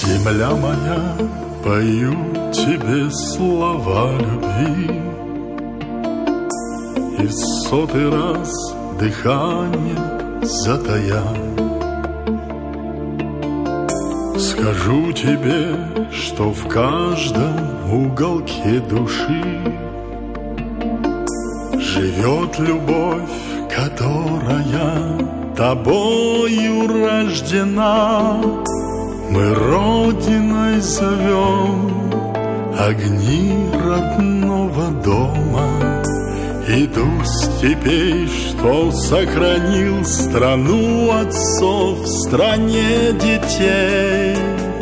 Земля моя, пою тебе слова любви, и в 100-й раз дыхание затая. Скажу тебе, что в каждом уголке души живет любовь, которая тобою рождена. Мы родиной зовем огни родного дома и дух степей, что сохранил страну отцов в стране детей.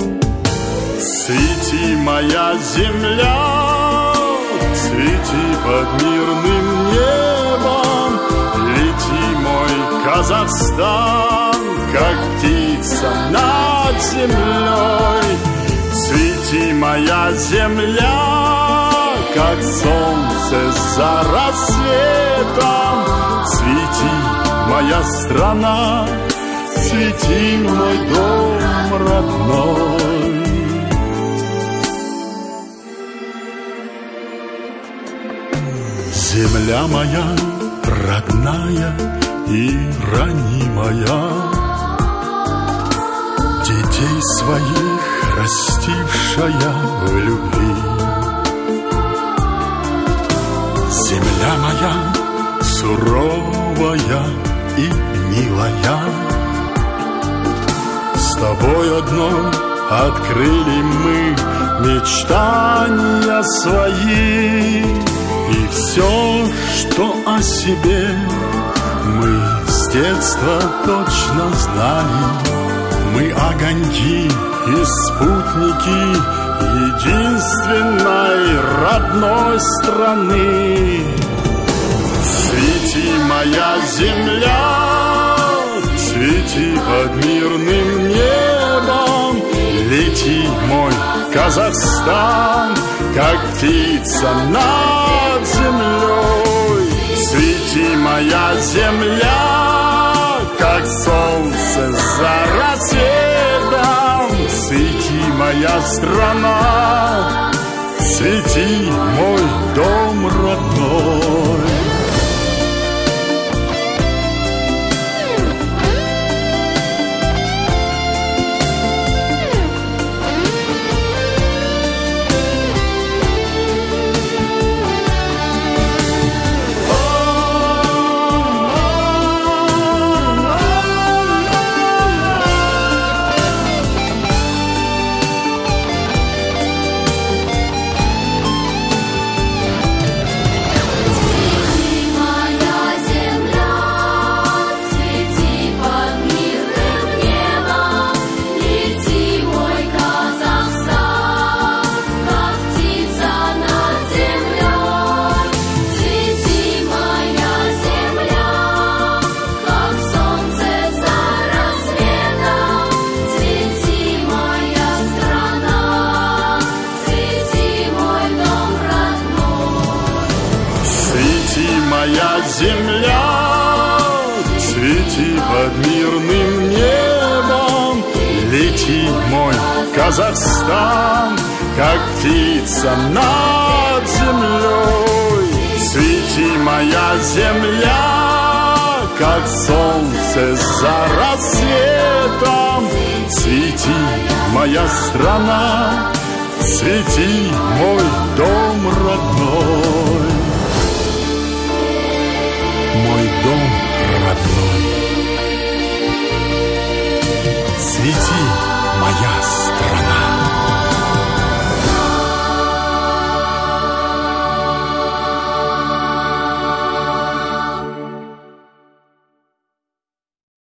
Цвети, моя земля, цвети под мирным небом, лети, мой Казахстан, как птица над землей. Цвети, моя земля, как солнце за рассветом. Цвети, моя страна, цвети, мой дом родной. Земля моя родная и ранимая, детей своих растившая в любви. Земля моя суровая и милая, с тобой одной открыли мы мечтания свои. И все, что о себе мы с детства точно знали, мы огоньки и спутники единственной родной страны. Цвети, моя земля, цвети под мирным небом, лети, мой Казахстан, как птица над землей. Цвети, моя земля, как солнце за рассветом. Цвети, моя страна, цвети, мой дом родной. Моя земля, цвети под мирным небом, лети, мой Казахстан, как птица над землей. Цвети, моя земля, как солнце за рассветом. Цвети, моя страна, цвети, мой дом родной. Мой дом родной. Цвети, моя страна.